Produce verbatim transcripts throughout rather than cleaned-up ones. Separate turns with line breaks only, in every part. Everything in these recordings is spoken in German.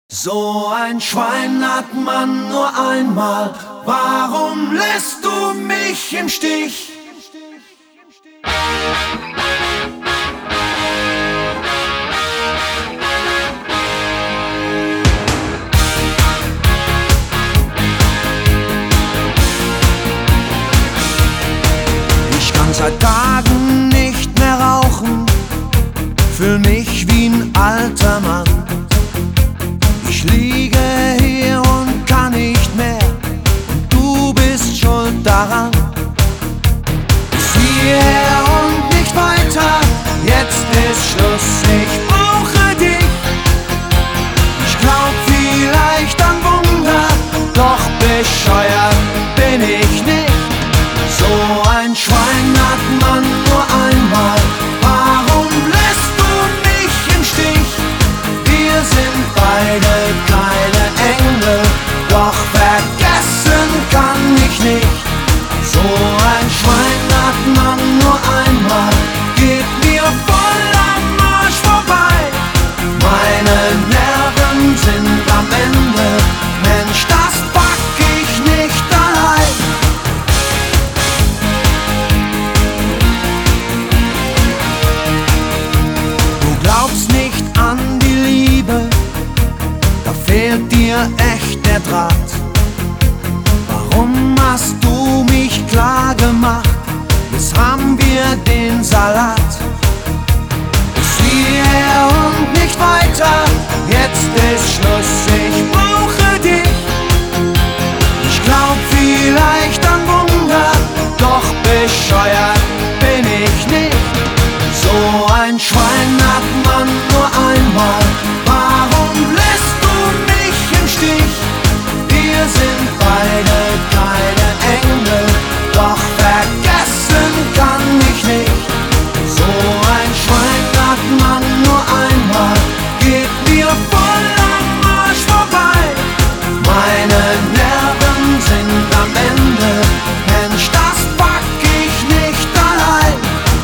So ein Schwein hat man nur einmal, warum lässt du mich im Stich? Ich kann seit Tagen nicht mehr rauchen, fühl mich wie ein alter Mann. Ich liege hier und kann nicht mehr, und du bist schuld daran. Bis hierher und nicht weiter, jetzt ist Schluss, ich brauche dich. Ich glaub vielleicht an Wunder, doch bescheuert bin ich nicht. So ein Schwein hat man nur einmal, warum lässt du mich im Stich? Wir sind beide keine Engel, doch vergessen kann ich nicht. So ein Schwein hat man nur einmal, geht mir voll am Arsch vorbei. Meine Nerven sind am Ende, Mensch, das pack ich nicht allein. Du glaubst nicht an die Liebe, da fehlt dir echt der Draht. Warum hast du mich klar gemacht? Jetzt haben wir den Salat. Bis hierher und nicht weiter, jetzt ist Schluss, ich brauche dich. Ich glaub vielleicht an Wunder, doch bescheuert bin ich nicht. So ein Schwein hat man nur einmal, warum lässt du mich im Stich? Wir sind beide keine Engel, doch vergessen kann ich nicht. So ein Schwein hat man nur einmal, geht mir voll am Arsch vorbei. Meine Nerven sind am Ende, Mensch, das pack ich nicht allein.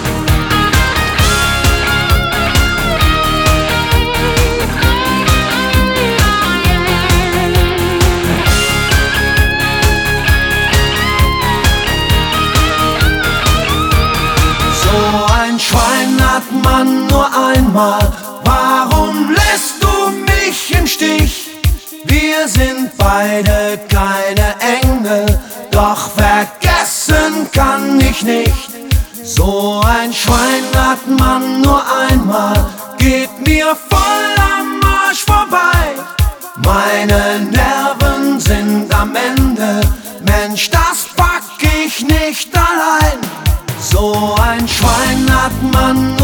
So ein Schwein hat man nur einmal, warum lässt du mich im Stich? Wir sind beide keine Engel, doch vergessen kann ich nicht. So ein Schwein hat man nur einmal, geht mir voll am Arsch vorbei. Meine Nerven sind am Ende, Mensch, das pack ich nicht allein. So ein Schwein hat man